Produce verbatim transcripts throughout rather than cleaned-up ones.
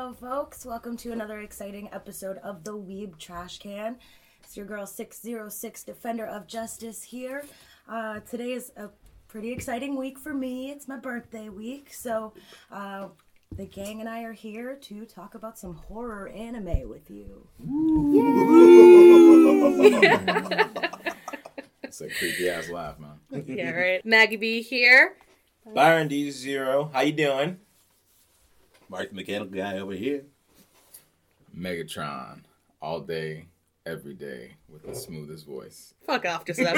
Hello, folks. Welcome to another exciting episode of the Weeb Trash Can. It's your girl six oh six Defender of Justice here. Uh, today is a pretty exciting week for me. It's my birthday week, so uh, the gang and I are here to talk about some horror anime with you. It's a creepy ass laugh, man. Yeah, right. Maggie B here. Byron D Zero, how you doing? Mark the Mechanical Guy over here. Megatron, all day, every day, with the smoothest voice. Fuck off, Giuseppe.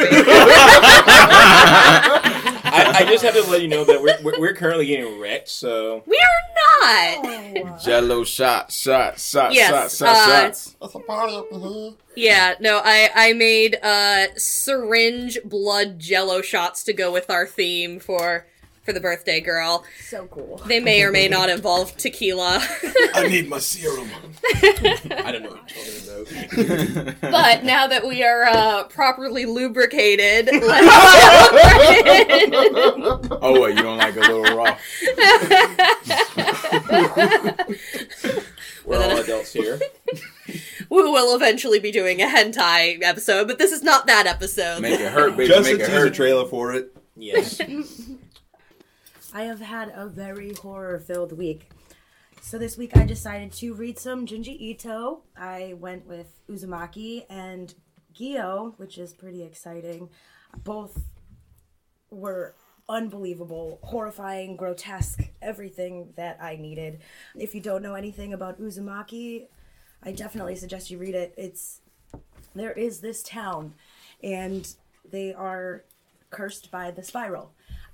I, I just have to let you know that we're we're, we're currently getting wrecked, so... We are not! Oh. Jello shot, shot, shot, Yes, shot, shot, uh, shots. That's a party up in here. Yeah, no, I, I made uh, syringe blood jello shots to go with our theme for... for the birthday girl. So cool. They may or may not involve tequila. I need my serum. I don't know what you're talking about. But now that we are uh, properly lubricated, let's Oh, wait, you don't like a little raw? We're all adults here. we will eventually be doing a hentai episode, but this is not that episode. Make it hurt, baby, Just make a it teaser hurt. trailer for it. Yes. I have had a very horror-filled week. So this week I decided to read some Junji Ito. I went with Uzumaki and Gyo, which is pretty exciting. Both were unbelievable, horrifying, grotesque, everything that I needed. If you don't know anything about Uzumaki, I definitely suggest you read it. It's there is this town, and they are cursed by the spiral.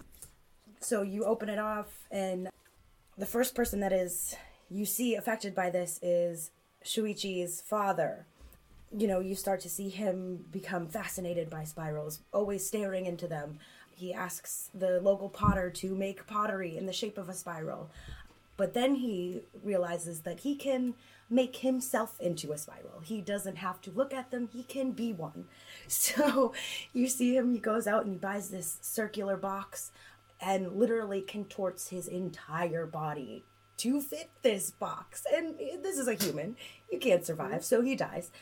So you open it off, and the first person that is you see affected by this is Shuichi's father. You know, you start to see him become fascinated by spirals, always staring into them. He asks the local potter to make pottery in the shape of a spiral. But then he realizes that he can make himself into a spiral. He doesn't have to look at them, he can be one. So you see him, he goes out and he buys this circular box and literally contorts his entire body to fit this box. And this is a human. You can't survive, so he dies.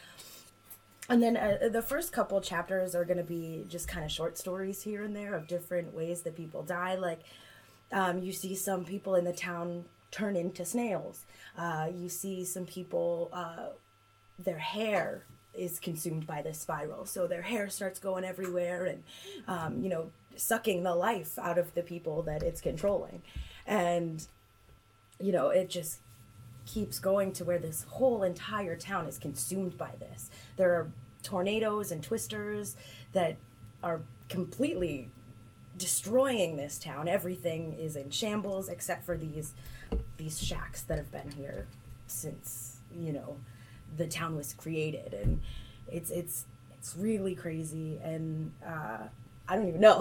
And then uh, the first couple chapters are going to be just kind of short stories here and there of different ways that people die. Like, um, you see some people in the town turn into snails. Uh, you see some people, uh, their hair is consumed by this spiral. So their hair starts going everywhere and, um, you know, sucking the life out of the people that it's controlling. And, you know, it just keeps going to where this whole entire town is consumed by this. There are tornadoes and twisters that are completely destroying this town. Everything is in shambles except for these these shacks that have been here since, you know, the town was created. And it's it's it's really crazy, and uh I don't even know.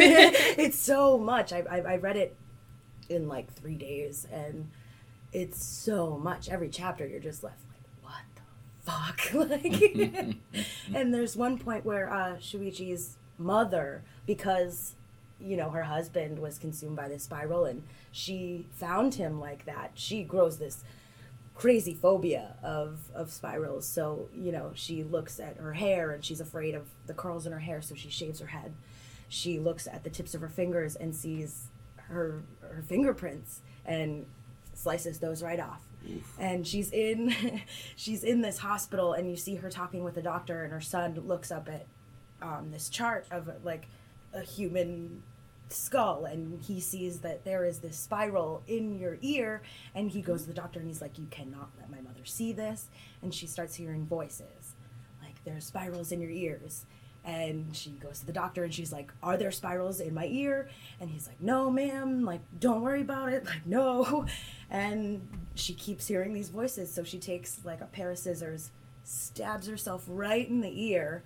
It's so much. I, I I read it in like three days, and it's so much. Every chapter, you're just left like, what the fuck? Like, and there's one point where uh, Shuichi's mother, because you know her husband was consumed by this spiral, and she found him like that. She grows this crazy phobia of of spirals. So you know she looks at her hair, and she's afraid of the curls in her hair, so she shaves her head. She looks at the tips of her fingers and sees her her fingerprints and slices those right off. Oof. And she's in she's in this hospital, and you see her talking with the doctor, and her son looks up at um, this chart of like a human skull, and he sees that there is this spiral in your ear, and he goes to the doctor and he's like, you cannot let my mother see this. And she starts hearing voices like, there's spirals in your ears. And she goes to the doctor and she's like, are there spirals in my ear? And he's like, no, ma'am, like, don't worry about it, like, no. And she keeps hearing these voices, so she takes like a pair of scissors, stabs herself right in the ear.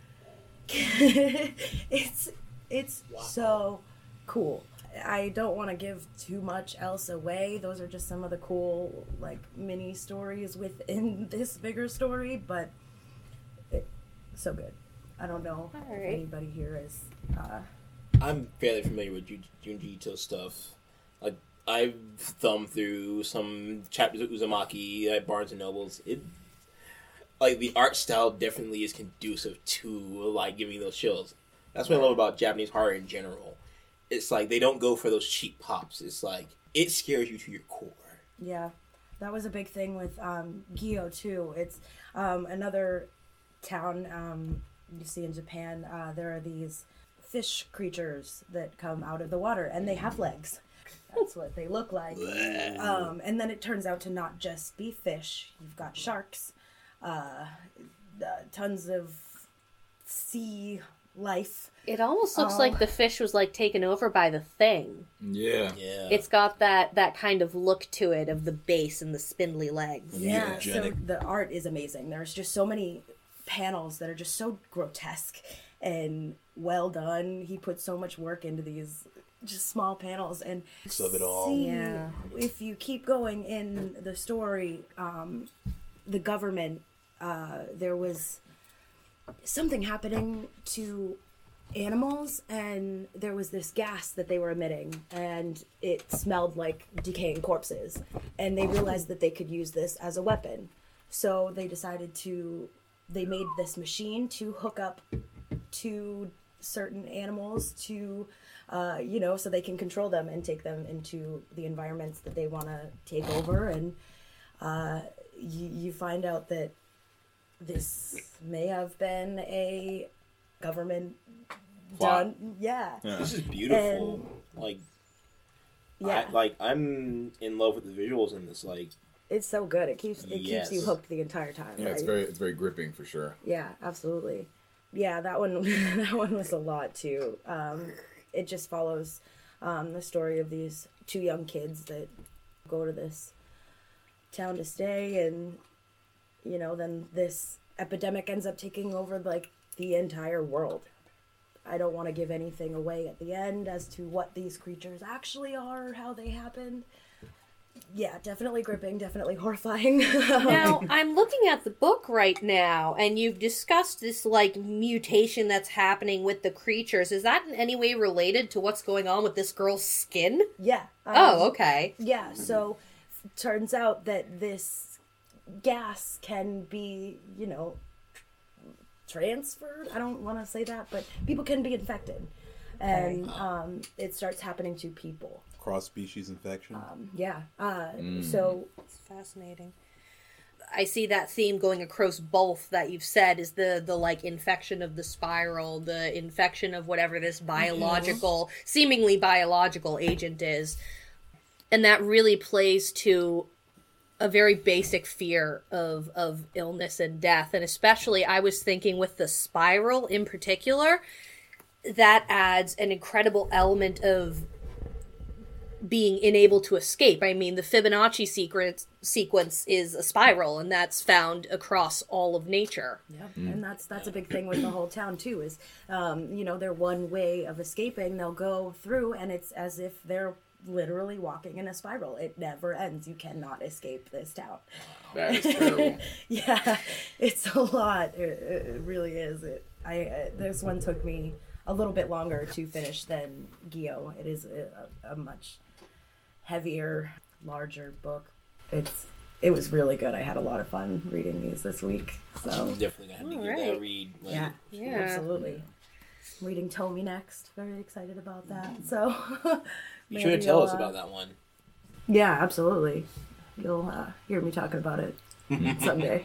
it's it's wow. So cool. I don't want to give too much else away. Those are just some of the cool like mini stories within this bigger story, but it, so good. I don't know All if right. anybody here is. Uh, I'm fairly familiar with Ju- Junji Ito stuff. Like, I've thumbed through some chapters of Uzumaki at Barnes and Nobles. It, like, the art style definitely is conducive to, like, giving you those chills. That's what I love about Japanese horror in general. It's like, they don't go for those cheap pops. It's like, it scares you to your core. Yeah, that was a big thing with um, Gyo, too. It's um, another town um, you see in Japan. Uh, there are these fish creatures that come out of the water, and they have legs. That's what they look like. Um, and then it turns out to not just be fish. You've got sharks, uh, uh, tons of sea life. It almost looks Oh. like the fish was like taken over by the thing. Yeah. Yeah. It's got that that kind of look to it of the base and the spindly legs. Yeah, so Photogenic. the art is amazing. There's just so many panels that are just so grotesque and well done. He put so much work into these just small panels, and Of it all. see, Yeah. if you keep going in the story, um, the government, uh, there was something happening to animals, and there was this gas that they were emitting, and it smelled like decaying corpses, and they realized that they could use this as a weapon. So they decided to, they made this machine to hook up to certain animals to, uh, you know, so they can control them and take them into the environments that they want to take over. And uh, you, you find out that this may have been a government Plot. done. Yeah. This is beautiful. like, Yeah. I, like, I'm in love with the visuals in this. Like, It's so good. It keeps it Yes. keeps you hooked the entire time. Yeah, it's right? very it's very gripping for sure. Yeah, absolutely. Yeah, that one that one was a lot too. Um, it just follows um, the story of these two young kids that go to this town to stay, and you know, then this epidemic ends up taking over like the entire world. I don't want to give anything away at the end as to what these creatures actually are, how they happened. Yeah, definitely gripping, definitely horrifying. Now, I'm looking at the book right now, and you've discussed this, like, mutation that's happening with the creatures. Is that in any way related to what's going on with this girl's skin? Yeah. um, Oh, okay. Yeah, so f- turns out that this gas can be, you know, transferred. I don't want to say that, but people can be infected. And um, it starts happening to people. Cross-species infection. Um, yeah. Uh, So, It's fascinating. I see that theme going across both that you've said is the, the like, infection of the spiral, the infection of whatever this biological, seemingly biological agent is. And that really plays to a very basic fear of, of illness and death. And especially, I was thinking with the spiral in particular, that adds an incredible element of being unable to escape. I mean, the Fibonacci sequence sequence is a spiral, and that's found across all of nature. yeah. And that's that's a big thing with the whole town, too, is, um, you know, their one way of escaping, they'll go through, and it's as if they're literally walking in a spiral. It never ends. You cannot escape this town. That is terrible. Yeah, it's a lot. It, it it really is. It. I uh, this one took me a little bit longer to finish than Gyo. It is a, a much heavier, larger book. It's it was really good. I had a lot of fun reading these this week. So I'm definitely gonna have to give that a Alright. read. Like, yeah, Yeah. absolutely. Reading Tomy next. Very excited about that. So You should maybe tell you'll, us uh, about that one. Yeah, absolutely. You'll uh, hear me talking about it someday.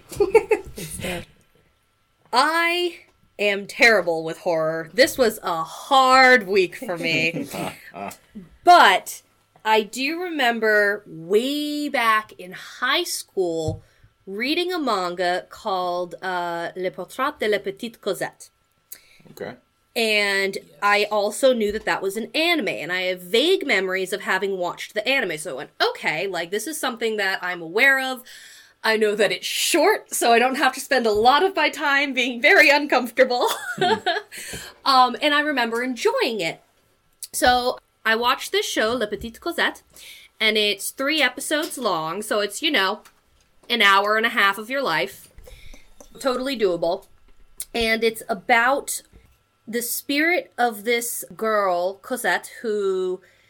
I am terrible with horror. This was a hard week for me. But I do remember way back in high school reading a manga called uh, Le Portrait de la Petite Cosette. Okay. And I also knew that that was an anime, and I have vague memories of having watched the anime. So I went, okay, like, this is something that I'm aware of. I know that it's short, so I don't have to spend a lot of my time being very uncomfortable. um, and I remember enjoying it. So I watched this show, La Petite Cosette, and it's three episodes long, so it's, you know, an hour and a half of your life. Totally doable. And it's about the spirit of this girl, Cosette, who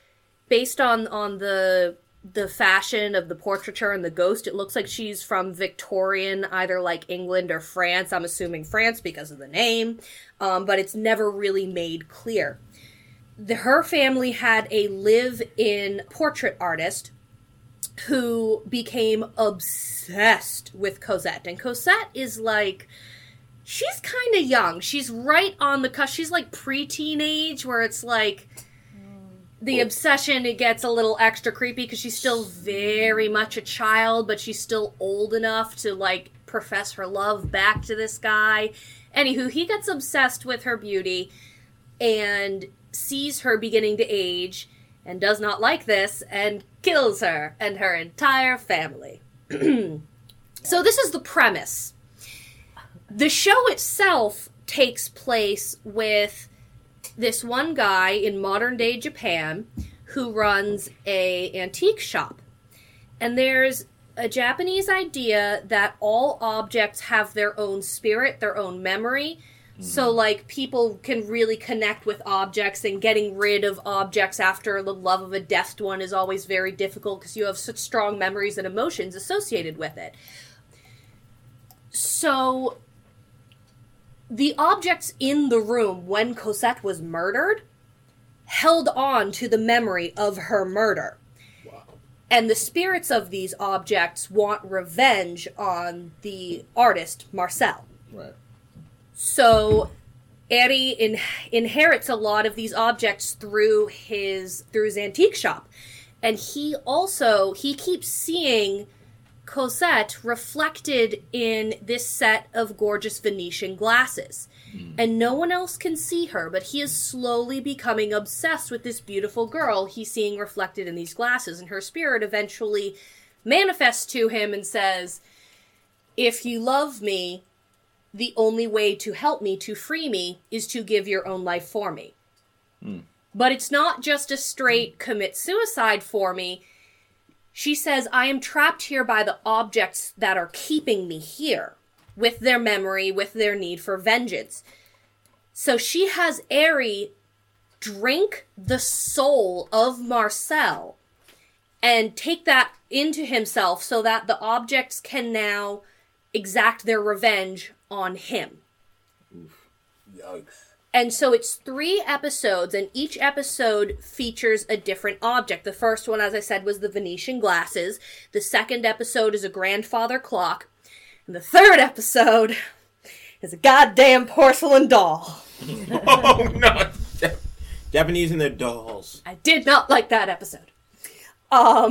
based on on the the fashion of the portraiture and the ghost, it looks like she's from Victorian, either like England or France. I'm assuming France because of the name, um, but it's never really made clear. The, her family had a live-in portrait artist who became obsessed with Cosette. And Cosette is like, she's kind of young. She's right on the cusp. She's like pre-teenage, where it's like the obsession, it gets a little extra creepy because she's still very much a child, but she's still old enough to like profess her love back to this guy. Anywho, he gets obsessed with her beauty and sees her beginning to age and does not like this and kills her and her entire family. So this is the premise. The show itself takes place with this one guy in modern day Japan who runs a antique shop. And there's a Japanese idea that all objects have their own spirit, their own memory. Mm-hmm. So, like, people can really connect with objects, and getting rid of objects after the love of a death one is always very difficult because you have such strong memories and emotions associated with it. So the objects in the room when Cosette was murdered held on to the memory of her murder. Wow. And the spirits of these objects want revenge on the artist, Marcel. Right. So Eri in- inherits a lot of these objects through his through his antique shop. And he also, he keeps seeing Cosette reflected in this set of gorgeous Venetian glasses. Mm. And no one else can see her, but he is slowly becoming obsessed with this beautiful girl he's seeing reflected in these glasses. And her spirit eventually manifests to him and says, if you love me, the only way to help me, to free me, is to give your own life for me. Mm. But it's not just a straight commit suicide for me. She says, I am trapped here by the objects that are keeping me here, with their memory, with their need for vengeance. So she has Eri drink the soul of Marcel and take that into himself so that the objects can now exact their revenge on him. Oof. Yikes. And so it's three episodes, and each episode features a different object. The first one, as I said, was the Venetian glasses. The second episode is a grandfather clock. And the third episode is a goddamn porcelain doll. Oh, no. Japanese and their dolls. I did not like that episode. Um,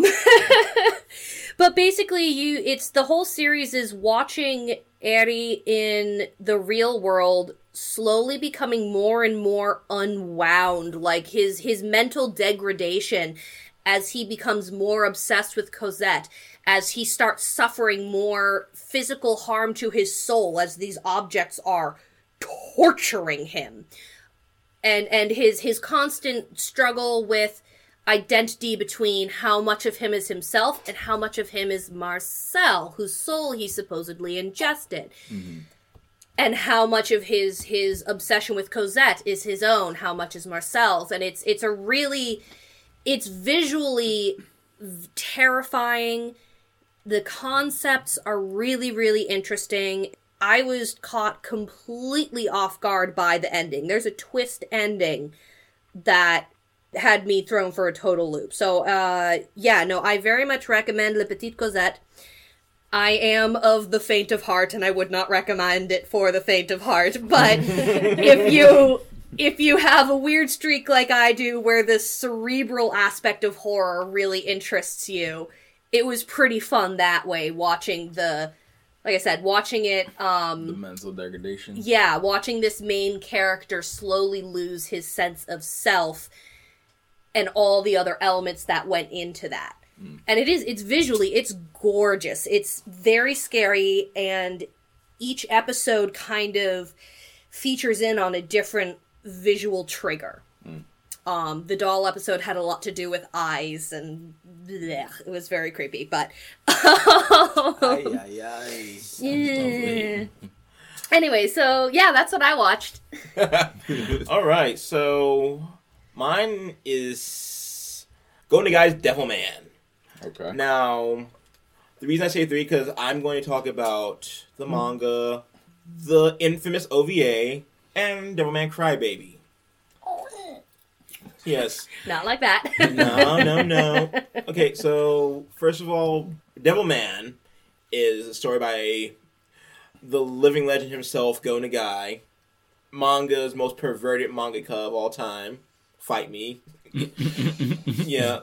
but basically, you it's the whole series is watching Eri in the real world slowly becoming more and more unwound, like his his mental degradation as he becomes more obsessed with Cosette, as he starts suffering more physical harm to his soul as these objects are torturing him. And and his his constant struggle with identity between how much of him is himself and how much of him is Marcel, whose soul he supposedly ingested. Mm-hmm. And how much of his his obsession with Cosette is his own, how much is Marcel's. And it's it's a really, it's visually terrifying. The concepts are really, really interesting. I was caught completely off guard by the ending. There's a twist ending that had me thrown for a total loop. So, uh, yeah, no, I very much recommend Le Petite Cosette. I am of the faint of heart, and I would not recommend it for the faint of heart, but if you if you have a weird streak like I do, where the cerebral aspect of horror really interests you, it was pretty fun that way, watching the, like I said, watching it, um... the mental degradation. Yeah, watching this main character slowly lose his sense of self, and all the other elements that went into that. Mm. And it is, it's visually, it's gorgeous. It's very scary, and each episode kind of features in on a different visual trigger. Mm. Um, the doll episode had a lot to do with eyes, and blech, it was very creepy, but... Ay, ay, ay. Yeah. Anyway, so yeah, that's what I watched. All right, so mine is Go Nagai's Devilman. Okay. Now, the reason I say three because I'm going to talk about the manga, the infamous O V A, and Devilman Crybaby. Yes. Not like that. No, no, no. Okay, so first of all, Devilman is a story by the living legend himself, Go Nagai, manga's most perverted mangaka of all time. Fight me. Yeah.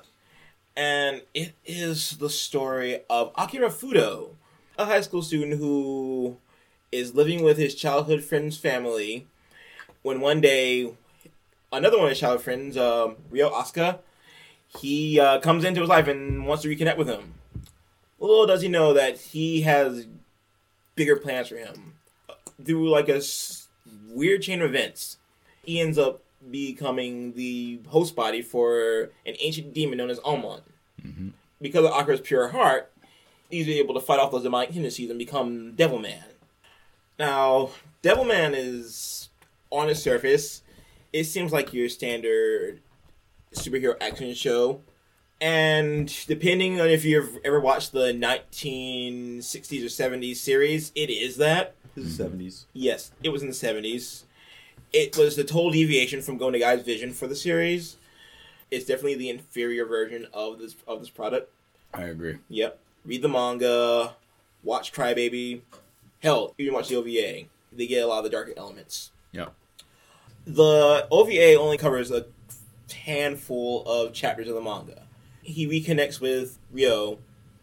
And it is the story of Akira Fudo, a high school student who is living with his childhood friend's family when one day another one of his childhood friends, uh, Ryo Asuka, he uh, comes into his life and wants to reconnect with him. Little does he know that he has bigger plans for him. Through like a s- weird chain of events, he ends up becoming the host body for an ancient demon known as Omon. Mm-hmm. Because of Akira's pure heart, he's able to fight off those demonic tendencies and become Devilman. Now, Devilman is, on the surface, it seems like your standard superhero action show. And depending on if you've ever watched the nineteen sixties or seventies series, it is that. The seventies. Yes, it was in the seventies. It was the total deviation from Go Nagai's vision for the series. It's definitely the inferior version of this of this product. I agree. Yep. Read the manga, watch Crybaby. Hell, even watch the O V A. They get a lot of the darker elements. Yep. The O V A only covers a handful of chapters of the manga. He reconnects with Ryo.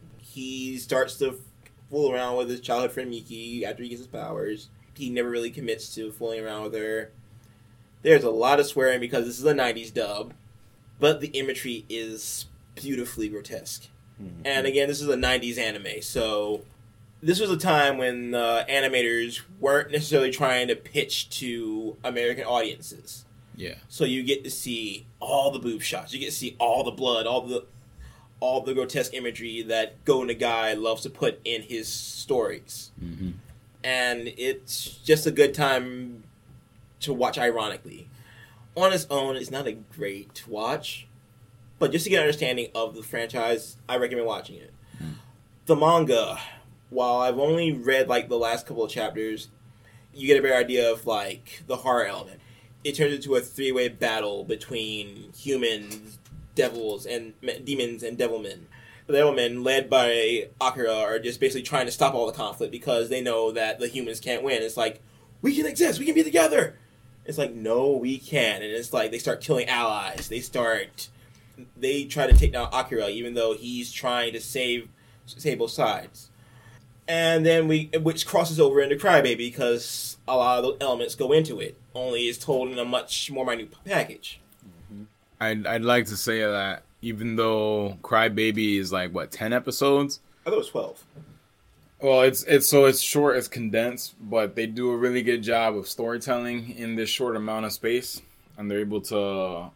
He starts to fool around with his childhood friend Miki after he gets his powers. He never really commits to fooling around with her. There's a lot of swearing because this is a nineties dub, but the imagery is beautifully grotesque. Mm-hmm. And again, this is a nineties anime, so this was a time when uh, animators weren't necessarily trying to pitch to American audiences. Yeah. So you get to see all the boob shots. You get to see all the blood, all the all the grotesque imagery that Go Nagai loves to put in his stories. Mm-hmm. And it's just a good time to watch ironically. On its own, it's not a great watch, but just to get an understanding of the franchise, I recommend watching it. Mm. The manga, while I've only read like the last couple of chapters, you get a better idea of like the horror element. It turns into a three-way battle between humans, devils, and demons and devilmen. The devilmen, led by Akira, are just basically trying to stop all the conflict because they know that the humans can't win. It's like, we can exist, we can be together. It's like, no, we can't. And it's like they start killing allies. They start, they try to take down Akira, even though he's trying to save save both sides. And then we, which crosses over into Crybaby because a lot of those elements go into it. Only it's told in a much more minute package. Mm-hmm. I'd I'd like to say that even though Crybaby is like what ten episodes, I thought it was twelve. Well, it's it's so it's short, it's condensed, but they do a really good job of storytelling in this short amount of space, and they're able to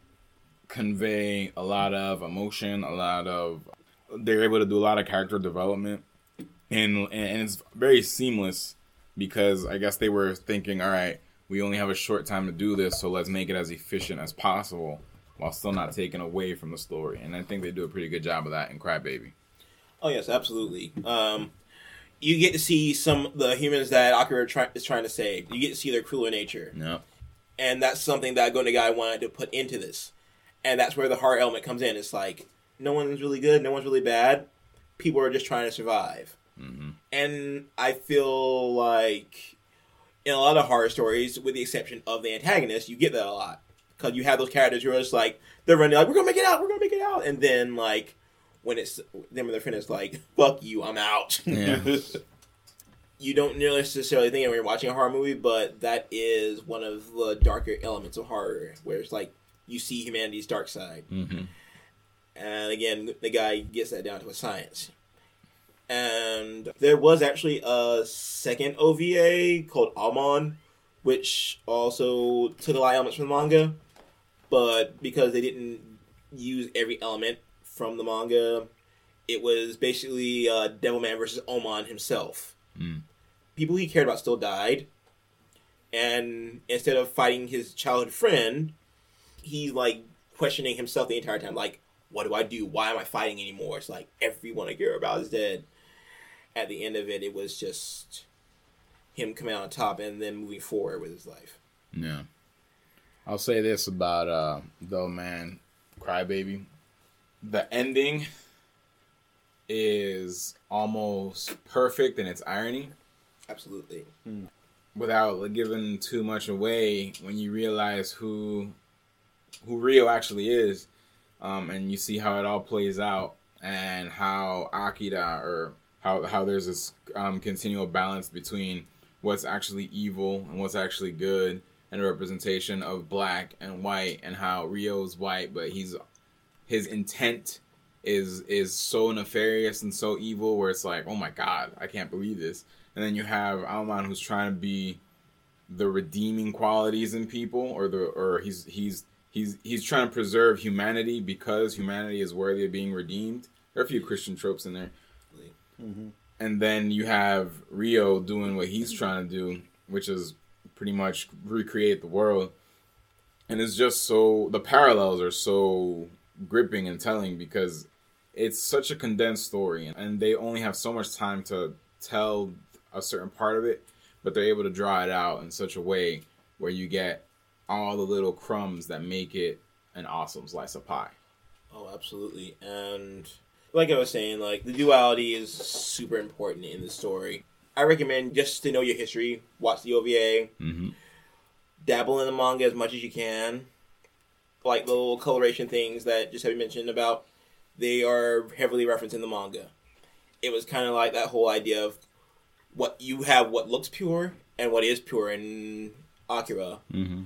convey a lot of emotion, a lot of they're able to do a lot of character development, and and it's very seamless because I guess they were thinking, all right, we only have a short time to do this, so let's make it as efficient as possible while still not taking away from the story, and I think they do a pretty good job of that in Crybaby. Oh yes, absolutely. Um, you get to see some of the humans that Akira try, is trying to save. You get to see their crueler nature. Yeah. And that's something that Go Nagai wanted to put into this. And that's where the horror element comes in. It's like, no one's really good, no one's really bad. People are just trying to survive. Mm-hmm. And I feel like in a lot of horror stories, with the exception of the antagonist, you get that a lot. Because you have those characters who are just like, they're running like, we're going to make it out, we're going to make it out. And then, like, when it's them and their friend is like, fuck you, I'm out. Yeah. You don't necessarily think it when you're watching a horror movie, but that is one of the darker elements of horror, where it's like you see humanity's dark side. Mm-hmm. And again, the guy gets that down to a science. And there was actually a second O V A called Amon, which also took a lot of elements from the manga, but because they didn't use every element from the manga, it was basically uh, Devilman versus Omon himself. Mm. People he cared about still died, and instead of fighting his childhood friend, he's like questioning himself the entire time, like, what do I do? Why am I fighting anymore? It's like everyone I care about is dead. At the end of it, it was just him coming out on top and then moving forward with his life. Yeah. I'll say this about uh, Devilman Crybaby. The ending is almost perfect in its irony. Absolutely. Without giving too much away, when you realize who who Rio actually is, um, and you see how it all plays out, and how Akira, or how how there's this um, continual balance between what's actually evil and what's actually good, and a representation of black and white, and how Rio's white, but he's his intent is is so nefarious and so evil, where it's like, oh my god, I can't believe this. And then you have Alman, who's trying to be the redeeming qualities in people, or the or he's he's he's he's trying to preserve humanity because humanity is worthy of being redeemed. There are a few Christian tropes in there. Mm-hmm. And then you have Rio doing what he's trying to do, which is pretty much recreate the world. And it's just so, the parallels are so gripping and telling, because it's such a condensed story, and they only have so much time to tell a certain part of it, but they're able to draw it out in such a way where you get all the little crumbs that make it an awesome slice of pie. Oh, absolutely. And like I was saying, like, the duality is super important in the story. I recommend, just to know your history, watch the O V A, Mm-hmm. dabble in the manga as much as you can. Like the little coloration things that just have mentioned about, they are heavily referenced in the manga. It was kind of like that whole idea of what you have, what looks pure and what is pure in Akira, Mm-hmm.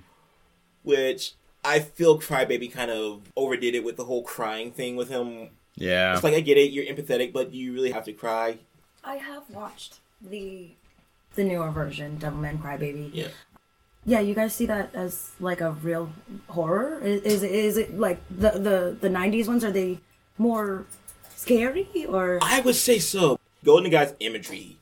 which I feel Crybaby kind of overdid it with the whole crying thing with him. Yeah. It's like, I get it, you're empathetic, but do you really have to cry? I have watched the the newer version, Devilman Crybaby. Yeah. Yeah, you guys see that as like a real horror? Is is, is it like the, the the nineties ones? Are they more scary or? I would say so. Golden Guy's imagery.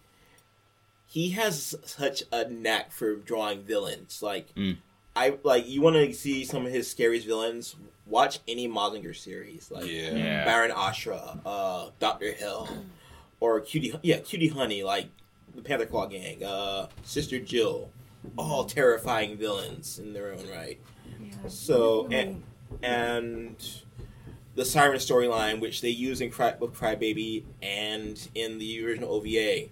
He has such a knack for drawing villains. Like, Mm. I like you want to see some of his scariest villains. Watch any Mazinger series, like Yeah. Yeah. Baron Ashra, uh, Doctor Hell, or Cutie, yeah, Cutie Honey, like the Panther Claw Gang, uh, Sister Jill, all terrifying villains in their own right. Yeah, So definitely. and and the Siren storyline, which they use in Cry, with Crybaby and in the original O V A,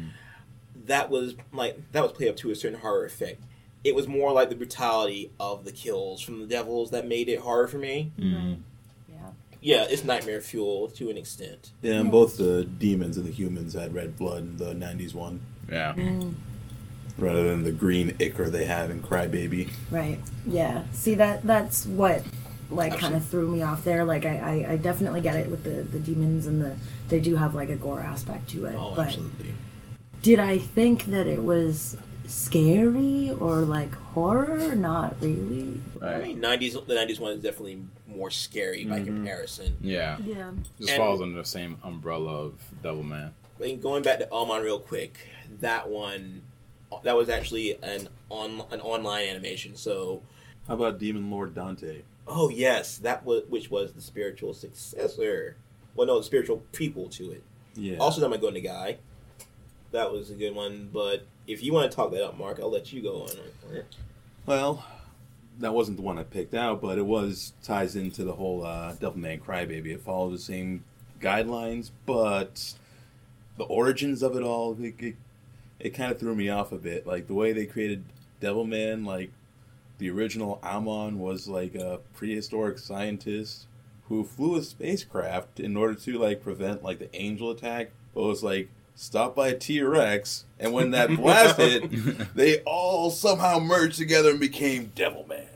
that was like that was played up to a certain horror effect. It was more like the brutality of the kills from the devils that made it horror for me. Mm-hmm. Yeah. Yeah, it's nightmare fuel to an extent. Yeah, and both the demons and the humans had red blood in the nineties one, Yeah. Mm, rather than the green ichor they have in Crybaby. right. Yeah. See that that's what like kind of threw me off there. Like I, I, I definitely get it with the, the demons and the they do have like a gore aspect to it. Oh, but absolutely. did I think that it was scary or like horror? Not really. I Right. mean, nineties the nineties one is definitely more scary by comparison. Yeah. Yeah. Just And- falls under the same umbrella of Devilman. I mean, going back to Almon real quick, that one, that was actually an on an online animation. So, How about Demon Lord Dante? oh yes, that was which was the spiritual successor. Well, no, the spiritual prequel to it. Yeah. Also done by Golden Guy. That was a good one. But if you want to talk that up, Mark, I'll let you go on it. Well, that wasn't the one I picked out, but it was ties into the whole uh, Devilman Crybaby. It followed the same guidelines, but the origins of it all, it, it, it kind of threw me off a bit. Like, the way they created Devilman, like, the original Amon was, like, a prehistoric scientist who flew a spacecraft in order to, like, prevent, like, the angel attack, but was, like, stopped by a T-Rex, and when that blast hit, they all somehow merged together and became Devilman.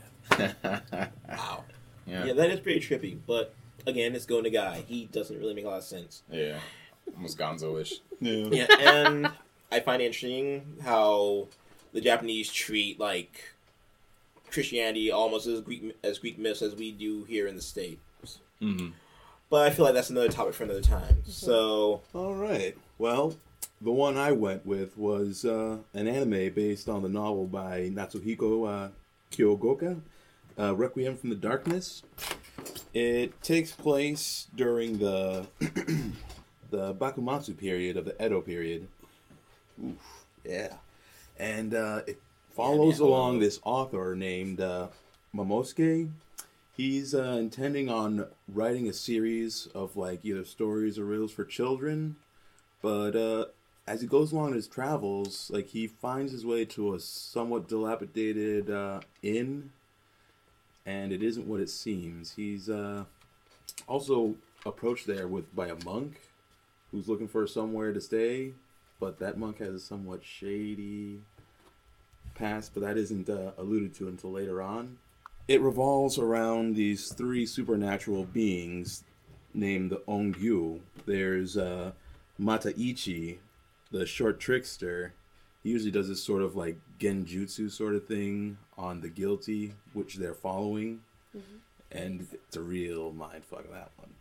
Wow. Yeah. Yeah, that is pretty trippy. But again, it's Golden Guy. He doesn't really make a lot of sense. Yeah. Almost Gonzo-ish. Yeah. Yeah, and I find it interesting how the Japanese treat like Christianity almost as Greek as Greek myths as we do here in the States. Mm-hmm. But I feel like that's another topic for another time. So All right. Well, the one I went with was uh, an anime based on the novel by Natsuhiko uh, Kyogoka, uh, Requiem from the Darkness. It takes place during the the Bakumatsu period of the Edo period. Oof, yeah. And uh, it follows Yeah, man. along this author named uh, Momosuke. He's uh, intending on writing a series of like either stories or riddles for children, but uh, as he goes along his travels, like he finds his way to a somewhat dilapidated uh, inn, and it isn't what it seems. He's uh, also approached there with by a monk who's looking for somewhere to stay, but that monk has a somewhat shady past, but that isn't uh, alluded to until later on. It revolves around these three supernatural beings named the Ongyu. There's uh, Mataichi, the short trickster. He usually does this sort of like genjutsu sort of thing on the guilty, which they're following. Mm-hmm. And it's a real mindfuck, that one.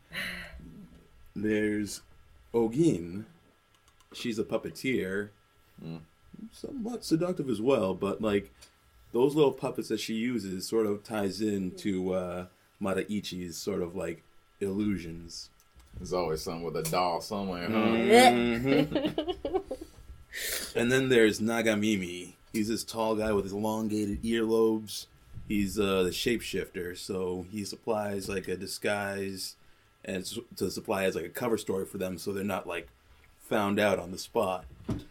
There's Ogin. She's a puppeteer. Mm. Somewhat seductive as well, but like those little puppets that she uses sort of ties into uh, Mataichi's sort of like illusions. There's always something with a doll somewhere, huh? Mm-hmm. And then there's Nagamimi. He's this tall guy with his elongated earlobes. He's uh, the shapeshifter, so he supplies like a disguise and s- to supply as like a cover story for them, so they're not like found out on the spot.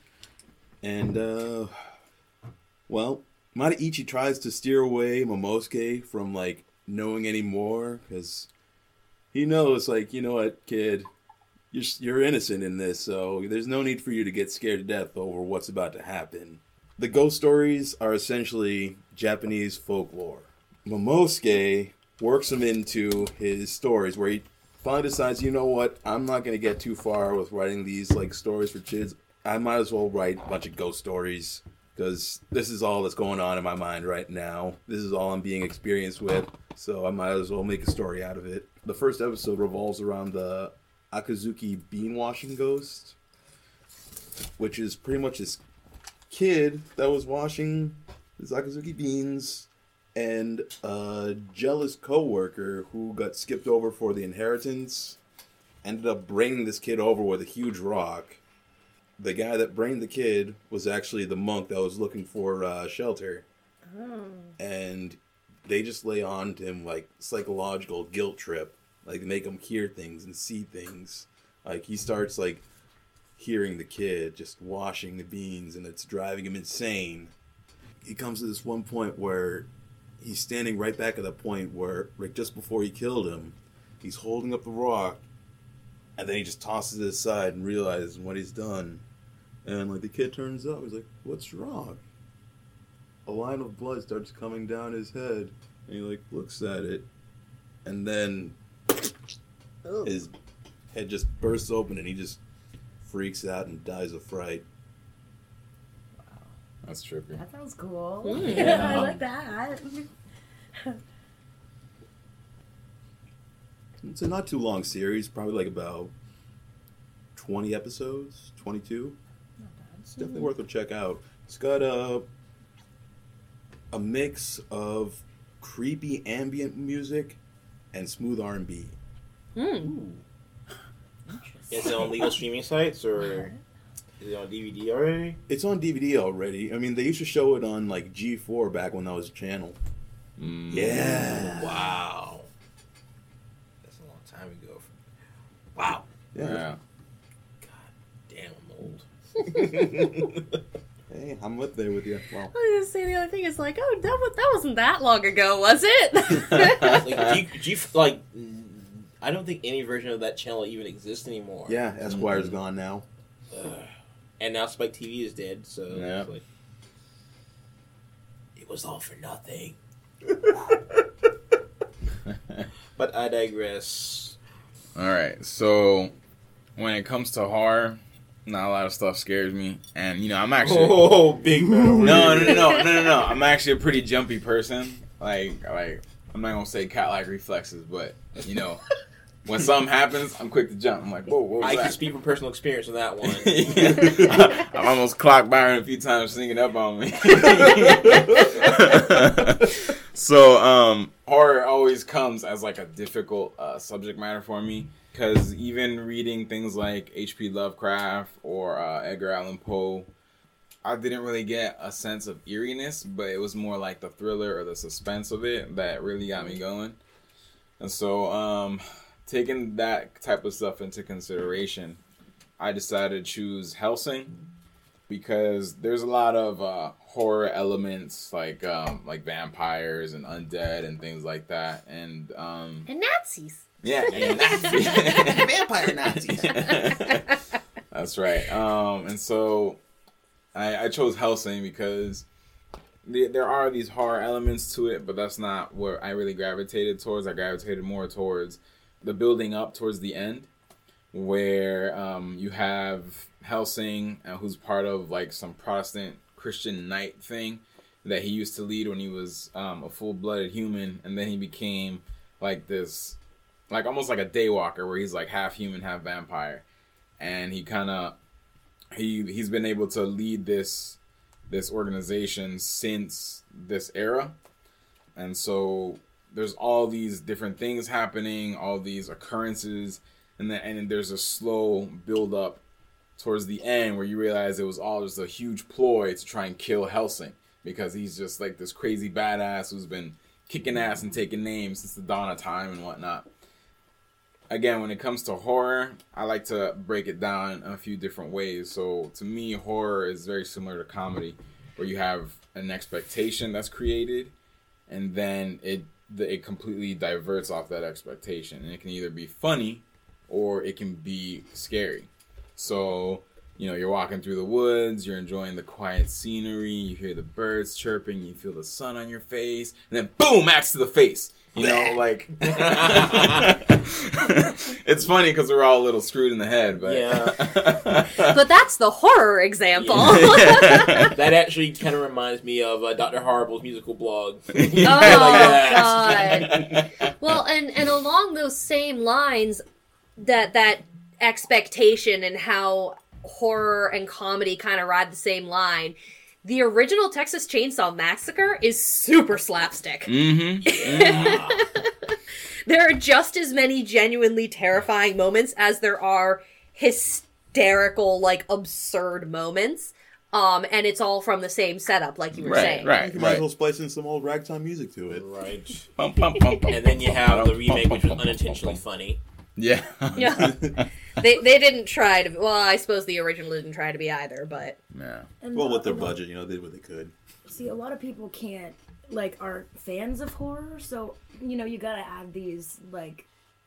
And uh, well, Mataichi tries to steer away Momosuke from like knowing any more because he knows, like, you know what, kid, you're you're innocent in this, so there's no need for you to get scared to death over what's about to happen. The ghost stories are essentially Japanese folklore. Momosuke works them into his stories where he finally decides, you know what, I'm not going to get too far with writing these like stories for kids. I might as well write a bunch of ghost stories because this is all that's going on in my mind right now. This is all I'm being experienced with, so I might as well make a story out of it. The first episode revolves around the Akazuki bean washing ghost, which is pretty much this kid that was washing his Akazuki beans, and a jealous coworker who got skipped over for the inheritance ended up bringing this kid over with a huge rock. The guy that brained the kid was actually the monk that was looking for uh, shelter. Oh. And they just lay on to him like psychological guilt trip. Like, make him hear things and see things. Like, he starts like hearing the kid just washing the beans, and it's driving him insane. He comes to this one point where he's standing right back at the point where, like, just before he killed him, he's holding up the rock, and then he just tosses it aside and realizes what he's done. And, like, the kid turns up. He's like, what's wrong? A line of blood starts coming down his head. And he, like, looks at it. And then oh. his head just bursts open and he just freaks out and dies of fright. Wow. That's trippy. That sounds cool. Mm. Yeah, I like that. It's a not too long series. Probably, like, about twenty episodes. twenty-two. It's definitely worth a check out. It's got a a mix of creepy ambient music and smooth R and B. Hmm. Is it on legal streaming sites or is it on D V D already? It's on D V D already. I mean, they used to show it on like G four back when that was a channel. Mm. Yeah. Wow. That's a long time ago. Wow. Yeah. Yeah. God damn, I'm old. Hey, I'm up there with you. Well, I was gonna say the other thing is like, oh, that was, that wasn't that long ago, was it? like, G, G, like, I don't think any version of that channel even exists anymore. yeah, Esquire's Mm-hmm. gone now. Ugh. And now Spike T V is dead, so Yeah. it's like, it was all for nothing. But I digress. All right, so when it comes to horror, not a lot of stuff scares me, and you know I'm actually Oh, big man. no, no, no, no, no, no, no. I'm actually a pretty jumpy person. Like, like I'm not gonna say cat-like reflexes, but you know, when something happens, I'm quick to jump. I'm like, whoa, what was I that? can speak from personal experience on that one. Yeah. I almost clocked Byron a few times sneaking up on me. So, um, horror always comes as like a difficult uh, subject matter for me, because even reading things like H P Lovecraft or uh, Edgar Allan Poe, I didn't really get a sense of eeriness, but it was more like the thriller or the suspense of it that really got me going. And so, um, taking that type of stuff into consideration, I decided to choose Hellsing, because there's a lot of uh, horror elements like um, like vampires and undead and things like that, and um, And Nazis. yeah, and Nazis. Vampire Nazis. That's right. Um, and so I, I chose Hellsing because the, there are these horror elements to it, but that's not what I really gravitated towards. I gravitated more towards the building up towards the end, where um, you have Hellsing, uh, who's part of like some Protestant Christian knight thing that he used to lead when he was um, a full-blooded human, and then he became like this, like almost like a daywalker, where he's like half human, half vampire, and he kind of he he's been able to lead this this organization since this era, and so there's all these different things happening, all these occurrences, and then and then there's a slow build up towards the end where you realize it was all just a huge ploy to try and kill Hellsing, because he's just like this crazy badass who's been kicking ass and taking names since the dawn of time and whatnot. Again, when it comes to horror, I like to break it down in a few different ways. So to me, horror is very similar to comedy, where you have an expectation that's created, and then it it completely diverts off that expectation, and it can either be funny or it can be scary. So, you know, you're walking through the woods, you're enjoying the quiet scenery, you hear the birds chirping, you feel the sun on your face, and then boom, axe to the face. You know, like, it's funny because we're all a little screwed in the head, but Yeah. But that's the horror example. That actually kind of reminds me of uh, Doctor Horrible's musical blog. Oh, that. God. Well, and, and along those same lines, that that expectation and how horror and comedy kind of ride the same line, the original Texas Chainsaw Massacre is super slapstick. Mm-hmm. Mm-hmm. There are just as many genuinely terrifying moments as there are hysterical, like, absurd moments. Um, and it's all from the same setup, like you were Right, saying. right. You might as well splice in some old ragtime music to it. Right. Bum, bum, bum, bum. And then you have the remake, which was unintentionally funny. Yeah. Yeah. They they didn't try to. Well, I suppose the original didn't try to be either, but Yeah. And Well, a- with their a lot- budget, you know, they did what they could. See, a lot of people can't, like, aren't fans of horror, so, you know, you gotta add these, like,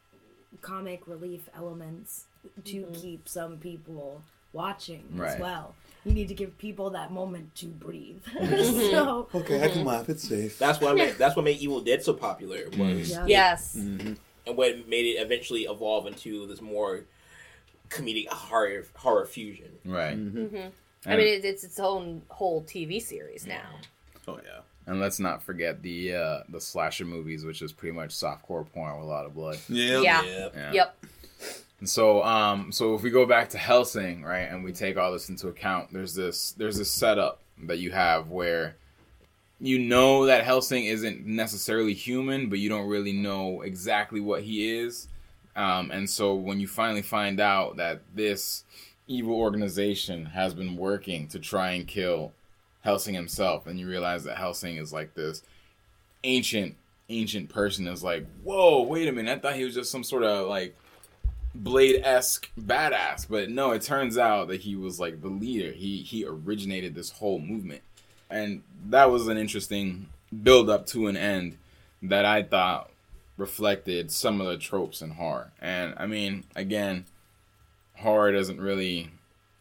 comic relief elements to keep some people watching Right. as well. You need to give people that moment to breathe. So, Okay, I can laugh. It's safe. That's what made that's what made Evil Dead so popular. Was yeah. yes. Mm-hmm. and what made it eventually evolve into this more comedic horror horror fusion. Right. Mm-hmm. I mean, it, it's its own whole T V series now. Oh yeah. And let's not forget the uh, the slasher movies, which is pretty much softcore porn with a lot of blood. Yeah. Yeah. Yeah. Yep. And so, um, so if we go back to Hellsing, right, and we take all this into account, there's this there's this setup that you have where you know that Hellsing isn't necessarily human, but you don't really know exactly what he is. Um, and so when you finally find out that this evil organization has been working to try and kill Hellsing himself, and you realize that Hellsing is like this ancient, ancient person, is like, whoa, wait a minute, I thought he was just some sort of like Blade-esque badass, but no, it turns out that he was like the leader. He he originated this whole movement, and that was an interesting build up to an end that I thought reflected some of the tropes in horror. And I mean, again, horror doesn't really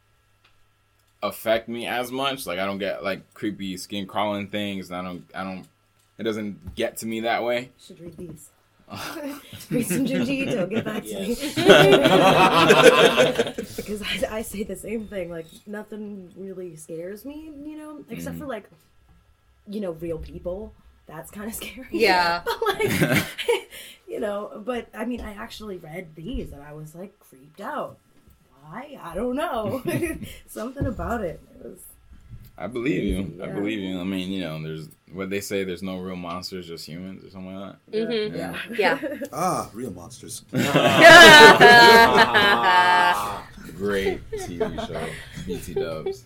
affect me as much. Like, I don't get like creepy skin crawling things, and I don't I don't it doesn't get to me that way. should read these. Read some Junji Ito, get back to me. Because I, I say the same thing, like, nothing really scares me, you know, except Mhm. for, like, you know, real people. That's kind of scary. Yeah. But, like, you know, but I mean, I actually read these and I was like creeped out. Why? I don't know. Something about it. It was. I believe you. Yeah. I believe you. I mean, you know, there's what they say. There's no real monsters, just humans, or something like that. Mhm. Yeah. Yeah. Ah, real monsters. Great T V show, B T Dubs.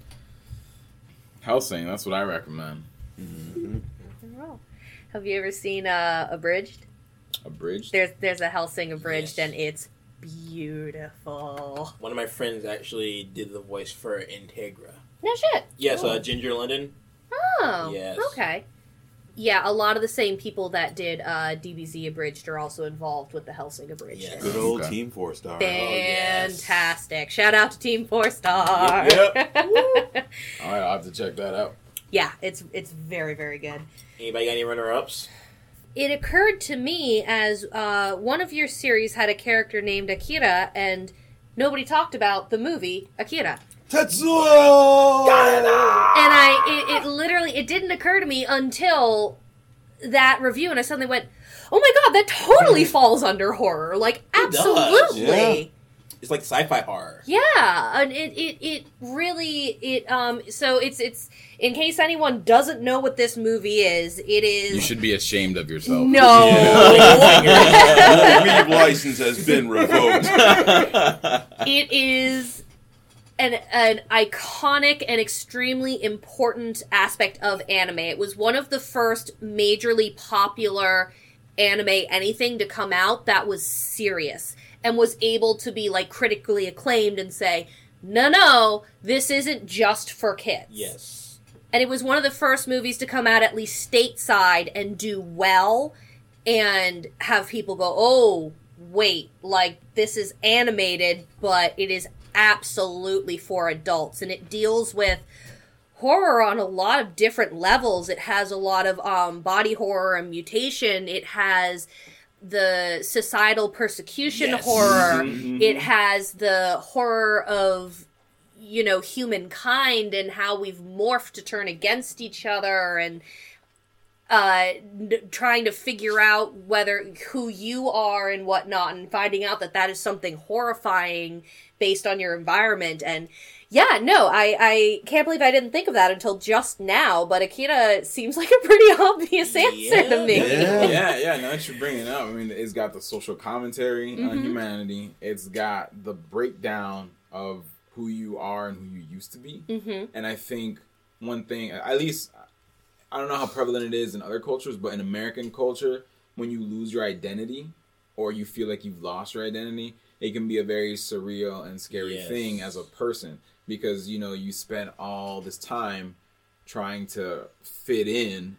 Hellsing. That's what I recommend. Mm-hmm. Have you ever seen uh, Abridged? Abridged. There's there's a Hellsing Abridged, Yes. and it's beautiful. One of my friends actually did the voice for Integra. No shit. Yes, Oh. uh, Ginger London. Oh. Yes. Okay. Yeah, a lot of the same people that did uh, D B Z Abridged are also involved with the Hellsing Abridged. Yes. Good old Okay. Team Four Star. yes. Fantastic. Shout out to Team Four Star. Yep, All right, I'll have to check that out. Yeah, it's it's very, very good. Anybody got any runner-ups? It occurred to me as uh, one of your series had a character named Akira, and nobody talked about the movie Akira. Tetsuo! And I, it, it literally, it didn't occur to me until that review, and I suddenly went, "Oh my god, that totally falls under horror! Like, It does. absolutely." Yeah. It's like sci-fi horror. Yeah, and it, it, it really it um so it's it's in case anyone doesn't know what this movie is, it is You should be ashamed of yourself. no. Your league license has been revoked. It is an an iconic and extremely important aspect of anime. It was one of the first majorly popular anime anything to come out that was serious and was able to be like critically acclaimed and say, no, no, this isn't just for kids. Yes. And it was one of the first movies to come out at least stateside and do well and have people go, oh, wait, like this is animated, but it is absolutely for adults. And it deals with horror on a lot of different levels. It has a lot of um, body horror and mutation. It has the societal persecution Yes. horror. Mhm. It has the horror of, you know, humankind and how we've morphed to turn against each other and uh, n- trying to figure out whether who you are and whatnot and finding out that that is something horrifying based on your environment. And yeah, no, I, I can't believe I didn't think of that until just now, but Akira seems like a pretty obvious answer Yeah, to me. yeah. yeah, yeah. Now that you're bringing it up, I mean, it's got the social commentary on Mhm. humanity. It's got the breakdown of who you are and who you used to be. Mm-hmm. And I think one thing, at least, I don't know how prevalent it is in other cultures, but in American culture, when you lose your identity or you feel like you've lost your identity, it can be a very surreal and scary Yes. thing as a person because, you know, you spent all this time trying to fit in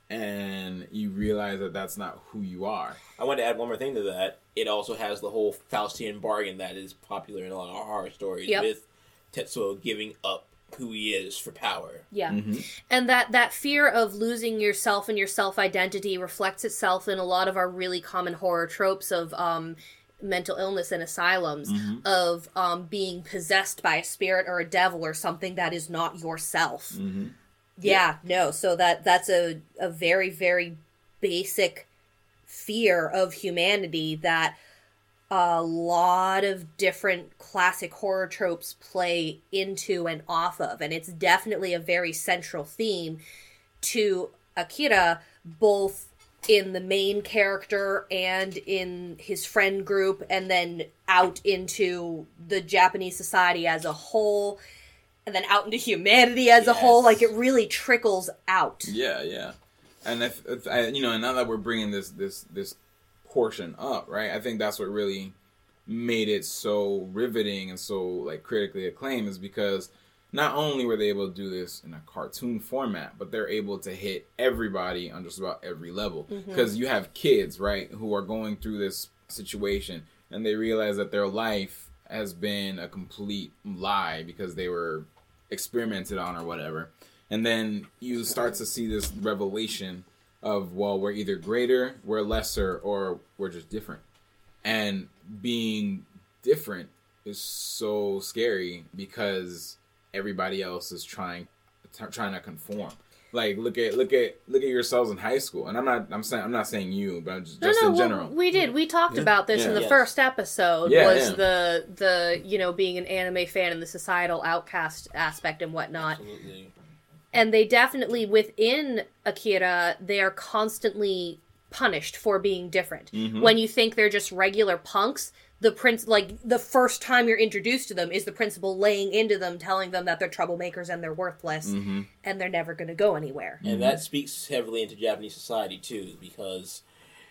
and you realize that that's not who you are. I want to add one more thing to that. It also has the whole Faustian bargain that is popular in a lot of horror stories Yep. with Tetsuo giving up who he is for power. Yeah. Mm-hmm. And that, that fear of losing yourself and your self-identity reflects itself in a lot of our really common horror tropes of um, mental illness and asylums, Mhm. of um, being possessed by a spirit or a devil or something that is not yourself. Mm-hmm. Yeah, no, so that that's a, a very, very basic fear of humanity that a lot of different classic horror tropes play into and off of. And it's definitely a very central theme to Akira, both in the main character and in his friend group, and then out into the Japanese society as a whole, and then out into humanity as a whole. Yes. Like, it really trickles out. Yeah, yeah, and if, if I, you know, and now that we're bringing this this this portion up, right? I think that's what really made it so riveting and so like critically acclaimed is because not only were they able to do this in a cartoon format, but they're able to hit everybody on just about every level. Because you have kids, right, who are going through this situation and they realize that their life has been a complete lie because they were experimented on or whatever. And then you start to see this revelation of, well, we're either greater, we're lesser, or we're just different. And being different is so scary because everybody else is trying t- trying to conform. Like look at look at look at yourselves in high school, and I'm not I'm saying I'm not saying you, but just, No, just no, in well, general. we did. We talked Yeah. about this Yeah. in the Yes. first episode. Yeah, was yeah. the the you know being an anime fan and the societal outcast aspect and whatnot. Absolutely. And they definitely within Akira, they are constantly punished for being different. Mm-hmm. When you think they're just regular punks, the prince like the first time you're introduced to them is the principal laying into them, telling them that they're troublemakers and they're worthless, Mm-hmm. and they're never going to go anywhere. And that speaks heavily into Japanese society too, because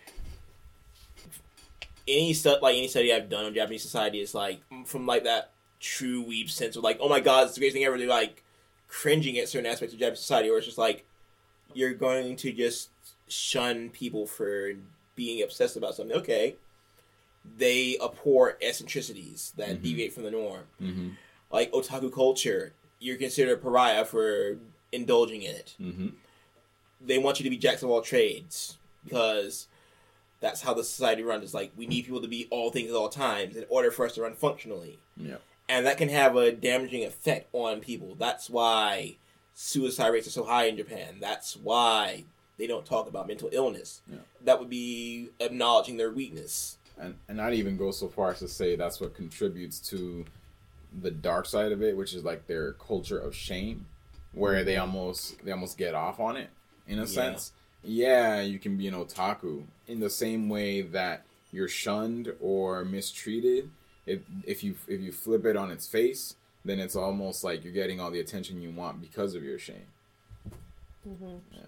any stuff like any study I've done on Japanese society is like from like that true weeb sense of like, oh my god, it's the greatest thing ever. They're like cringing at certain aspects of Japanese society, or it's just like you're going to just shun people for being obsessed about something. Okay, they abhor eccentricities that Mhm. deviate from the norm, Mm-hmm. like otaku culture. You're considered a pariah for indulging in it. Mm-hmm. They want you to be jacks of all trades because that's how the society runs. It's like we need people to be all things at all times in order for us to run functionally. Yeah. And that can have a damaging effect on people. That's why suicide rates are so high in Japan. That's why they don't talk about mental illness. Yeah. That would be acknowledging their weakness. And and not even go so far as to say that's what contributes to the dark side of it, which is like their culture of shame, where they almost they almost get off on it in a Yeah. sense. Yeah, you can be an otaku in the same way that you're shunned or mistreated. If if you if you flip it on its face, then it's almost like you're getting all the attention you want because of your shame. Mm-hmm. Yeah.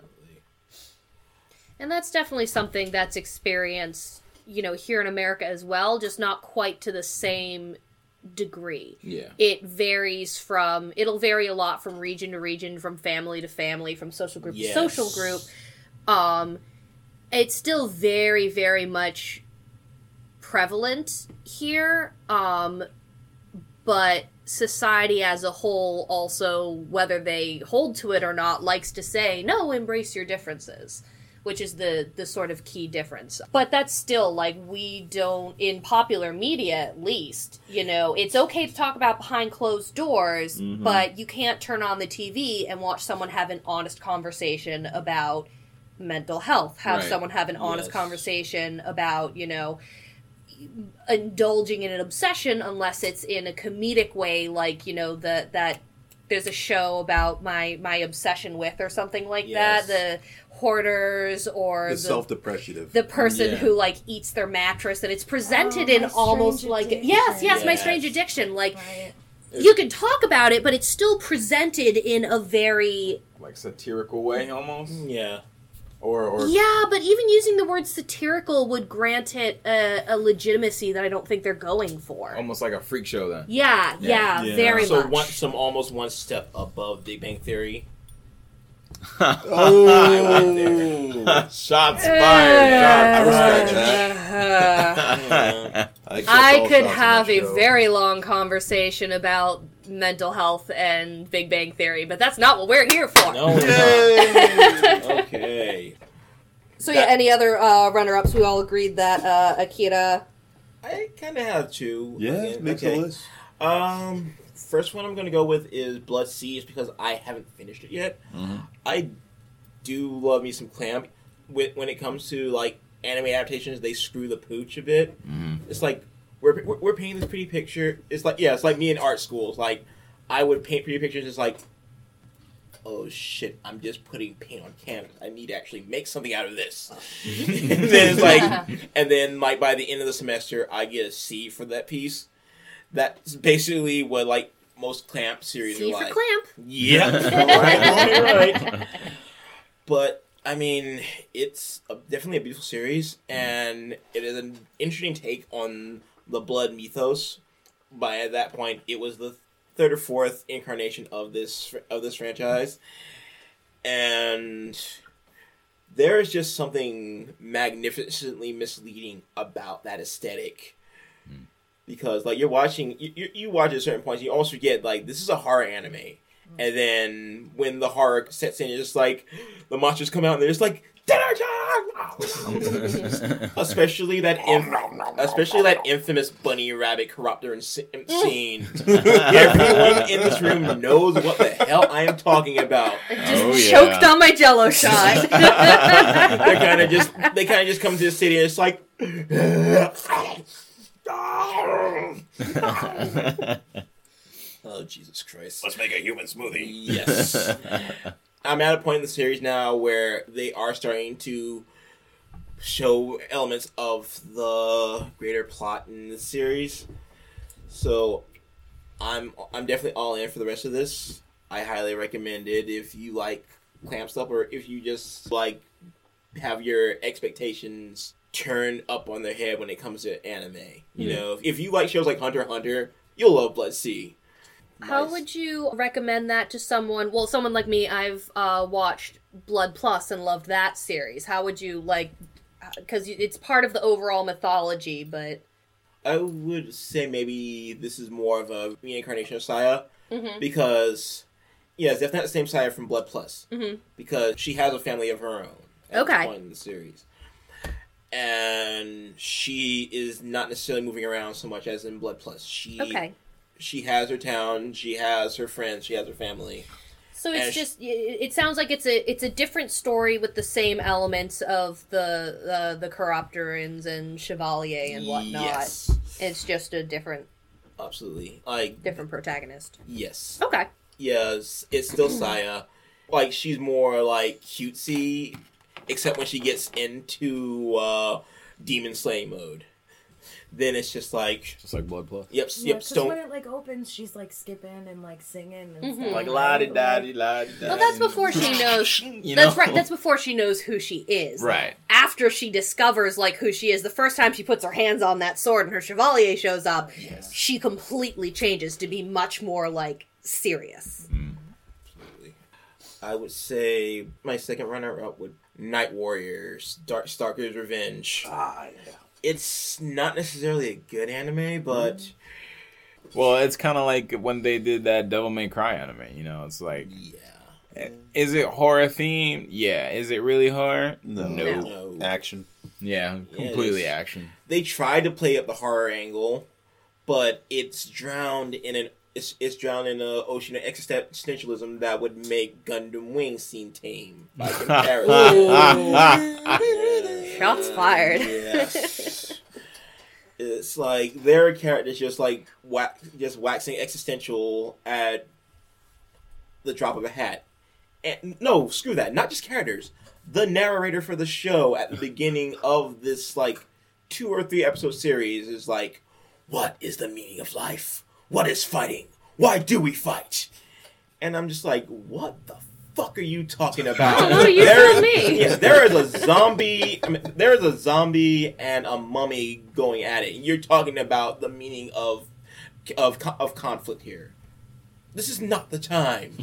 And that's definitely something that's experienced, you know, here in America as well, just not quite to the same degree. Yeah. It varies from, it'll vary a lot from region to region, from family to family, from social group Yes. to social group. Um, it's still very, very much prevalent here. Um, but society as a whole also, whether they hold to it or not, likes to say, no, embrace your differences. Which is the, the sort of key difference. But that's still, like, we don't, in popular media at least, you know, it's okay to talk about behind closed doors, Mhm. but you can't turn on the T V and watch someone have an honest conversation about mental health. Have Right. someone have an honest Yes. conversation about, you know, indulging in an obsession unless it's in a comedic way, like, you know, the, that there's a show about my, my obsession with or something like Yes. that. The hoarders or The the, self-depreciative. the person Yeah. who like eats their mattress, and it's presented Oh, in My almost Strange like Addiction. yes yes my Yes. strange addiction, like Right. you can talk about it but it's still presented in a very Like satirical way almost. Yeah. Or or yeah but even using the word satirical would grant it a, a legitimacy that I don't think they're going for. almost like a freak show then. yeah yeah, Yeah. very So much one, some almost one step above Big Bang Theory. Oh, Shots fired. I Shots respect fired. Yeah. I, accept I all could shots on have that a show. very long conversation about mental health and Big Bang Theory, but that's not what we're here for. No, it's not. Okay. So yeah, any other uh, runner-ups? We all agreed that uh, Akira. I kind of have two. Yeah, Okay, make okay. a list. Um, first one I'm going to go with is Blood Seas because I haven't finished it yet. Mhm. I do love me some Clamp. When when it comes to like anime adaptations, they screw the pooch a bit. Mhm. It's like we're, we're we're painting this pretty picture. It's like yeah, it's like me in art schools. Like I would paint pretty pictures. It's like, oh shit, I'm just putting paint on canvas. I need to actually make something out of this. and then it's like, and then like by the end of the semester, I get a C for that piece. That's basically what like most Clamp series C are for like. Clamp. Yeah, right, right, right. But I mean, it's a, definitely a beautiful series, and it is an interesting take on the blood mythos. By that point, it was the third or fourth incarnation of this of this franchise, and there is just something magnificently misleading about that aesthetic. Because like you're watching, you, you you watch at certain points, you almost forget like this is a horror anime, and then when the horror sets in, it's just like the monsters come out and they're just like dinner especially that, inf- especially that infamous bunny rabbit corruptor scene. Everyone in this room knows what the hell I am talking about. Just Oh, yeah. choked on my Jello shot. They kind of just, they kind of just come to the city and it's like. Oh, Jesus Christ. Let's make a human smoothie. Yes. I'm at a point in the series now where they are starting to show elements of the greater plot in the series. So I'm I'm definitely all in for the rest of this. I highly recommend it if you like clamp stuff or if you just like have your expectations turned up on their head when it comes to anime. You Mm-hmm. know, if you like shows like Hunter x Hunter, you'll love Blood Sea. How Nice. would you recommend that to someone? Well, someone like me, I've uh, watched Blood Plus and loved that series. How would you like? Because it's part of the overall mythology, but I would say maybe this is more of a reincarnation of Saya Mhm. because, yeah, it's definitely not the same Saya from Blood Plus Mhm. because she has a family of her own at Okay. this point in the series. And she is not necessarily moving around so much as in Blood Plus. She okay. she has her town, she has her friends, she has her family. So And it's sh- just it it sounds like it's a it's a different story with the same elements of the uh, the Corruptorans and Chevalier and whatnot. Yes, It's just a different absolutely. Like different protagonist. yes. Okay. Yes, it's still Saya. Like, she's more, like, cutesy, except when she gets into uh, demon slaying mode. Then it's just like, Just like Blood Plus. yep, Yeah, yep, because stone. when it like opens, she's like skipping and like singing and Mhm. stuff. Like right? la di da Like- di la di da. Well, that's before she knows. You That's know? right. That's before she knows who she is. Right. After she discovers like who she is, the first time she puts her hands on that sword and her Chevalier shows up, Yes. she completely changes to be much more like serious. I would say my second runner-up would Night Warriors, Dark Stalker's Revenge. Ah, yeah. It's not necessarily a good anime, but Well, it's kind of like when they did that Devil May Cry anime. You know, it's like, yeah. is it horror themed? Yeah. Is it really horror? No. No. No. Action. Yeah, Yeah, completely it's- action. They tried to play up the horror angle, but it's drowned in an it's, it's drowned in an ocean of existentialism that would make Gundam Wing seem tame by comparison. Shots fired. Yes. It's like there are characters just like whack, just waxing existential at the drop of a hat. And no, screw that. Not just characters. The narrator for the show at the beginning of this like two or three episode series is like, "What is the meaning of life? What is fighting? Why do we fight?" And I'm just like, "What the fuck are you talking about?" What are you There- telling me? Yeah, there is a zombie. I mean, there is a zombie and a mummy going at it. You're talking about the meaning of of of conflict here. This is not the time.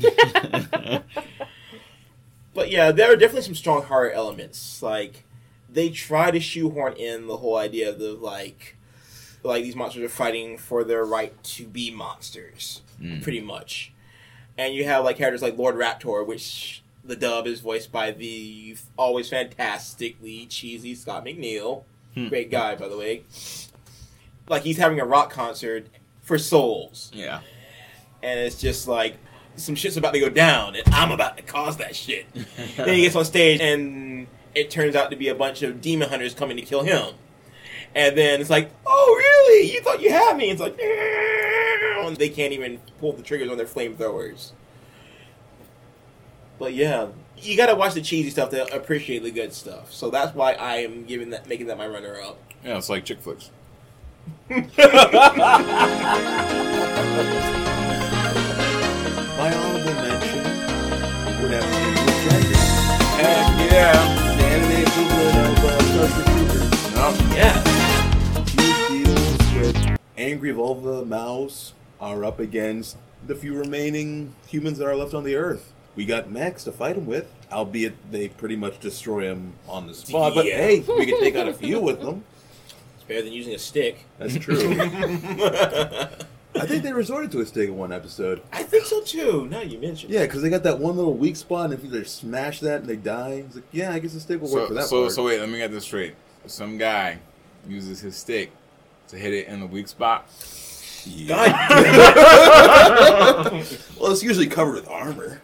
But yeah, there are definitely some strong horror elements. Like they try to shoehorn in the whole idea of the like, like these monsters are fighting for their right to be monsters, Mm. pretty much. And you have like characters like Lord Raptor, which the dub is voiced by the always fantastically cheesy Scott McNeil. Hmm. Great guy, by the way. Like he's having a rock concert for souls, Yeah. and it's just like some shit's about to go down, and I'm about to cause that shit. Then he gets on stage, and it turns out to be a bunch of demon hunters coming to kill him. And then it's like, oh, really? You thought you had me? It's like, and they can't even pull the triggers on their flamethrowers. But yeah, you gotta watch the cheesy stuff to appreciate the good stuff. So that's why I am giving that, making that my runner-up. Yeah, it's like chick flicks. My honorable mention would have to be Blue Dragon. Heck yeah. The anime equivalent of uh, Starship Troopers. No. Yeah. Huge deals with Angry Volva Mouse are up against the few remaining humans that are left on the Earth. We got mechs to fight them with, albeit they pretty much destroy them on the spot. But Yeah. hey, we can take out a few with them. It's better than using a stick. That's true. I think they resorted to a steak in one episode. I think so too. Now you mentioned. Yeah, because they got that one little weak spot, and if you just smash that and they die, it's like, yeah, I guess the steak will work So, for that so, part. so wait, let me get this straight. Some guy uses his stick to hit it in the weak spot. God. Well, it's usually covered with armor.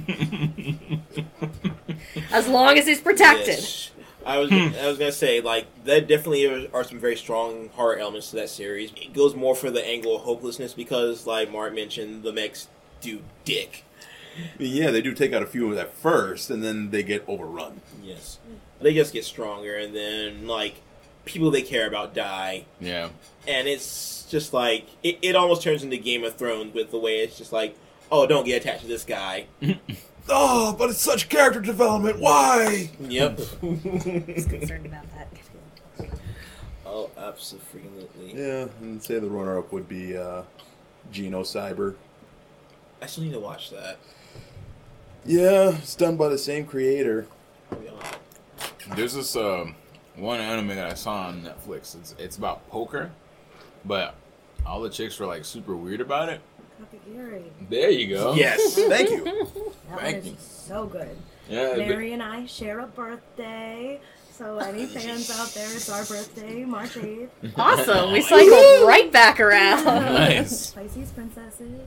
As long as it's protected. Yes. I was I was gonna say, like, that definitely are, are some very strong horror elements to that series. It goes more for the angle of hopelessness because, like Mark mentioned, the mechs do dick. I mean, yeah, they do take out a few at first, and then they get overrun. Yes, they just get stronger, and then like people they care about die, Yeah. and it's just like it, it almost turns into Game of Thrones with the way it's just like, oh, don't get attached to this guy. Oh, but it's such character development. Why? Yep. Just concerned about that. Oh, absolutely. Yeah, and say the runner-up would be uh, Geno Cyber. I still need to watch that. Yeah, it's done by the same creator. There's this uh, one anime that I saw on Netflix. It's it's about poker, but all the chicks were like super weird about it. Kakagiri. There you go. Yes. Thank you. That Thank one is you. so good. Yeah. but- Mary and I share a birthday. So any fans out there, it's our birthday, March eighth. Awesome. We cycled right back around. Nice. Pisces princesses.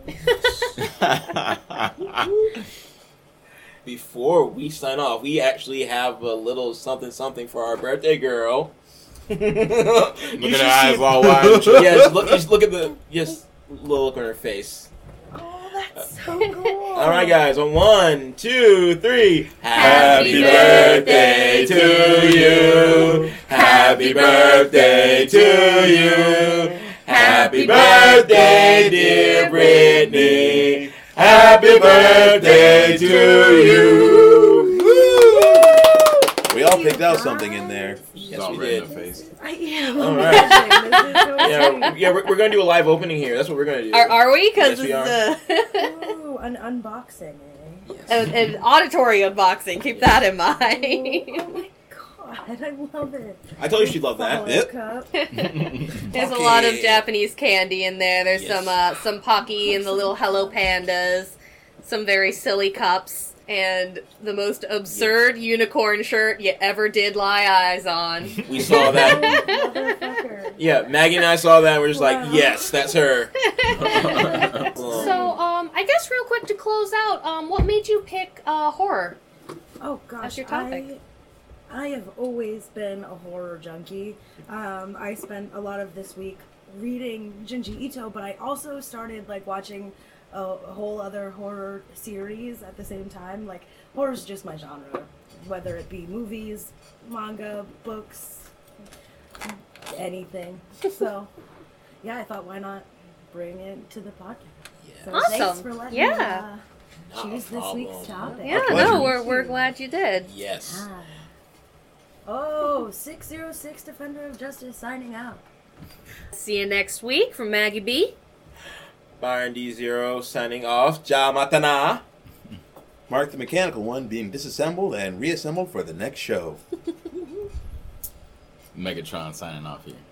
Before we sign off, we actually have a little something something for our birthday girl. Look Look at her eyes all wide. Yeah, just look, just look at the just little look on her face. Oh, that's so cool. All right, guys. On one, two, three. Happy birthday to you. Happy birthday to you. Happy birthday, dear Brittany. Happy birthday to you. We all picked out something in there. She's Yes, all we red in did. the face. I am. All This is so Yeah, sweet. yeah, we're, we're gonna do a live opening here. That's what we're gonna do. Are, are we? Because Yes, we it's a, Ooh, an unboxing, eh? an, an auditory unboxing. Keep that in Oh, oh mind. my god, I love it. I told you she'd love that. Follow Yep. cup. There's a lot of Japanese candy in there. There's Yes. some uh, some Pocky and the little Hello Pandas, some very silly cups, and the most absurd unicorn shirt you ever did lie eyes on. We saw that. Motherfucker. Yeah, Maggie and I saw that. And we're just Wow. like, yes, that's her. So, um, I guess real quick to close out, um, what made you pick uh, horror? Oh gosh, That's your topic. I, I have always been a horror junkie. Um, I spent a lot of this week reading Junji Ito, but I also started like watching a, a whole other horror series at the same time. Like horror's just my genre, whether it be movies, manga, books, anything. So yeah, I thought why not bring it to the podcast. So thanks Awesome. for letting Yeah. me uh, Not a choose this week's problem. topic. Yeah, pleasure. no, we're, we're glad you did. Yes. Ah. Oh, six oh six Defender of Justice signing out. See you next week from Maggie B. Byron D Zero signing off. Ja Matana. Mark the Mechanical One being disassembled and reassembled for the next show. Megatron signing off here.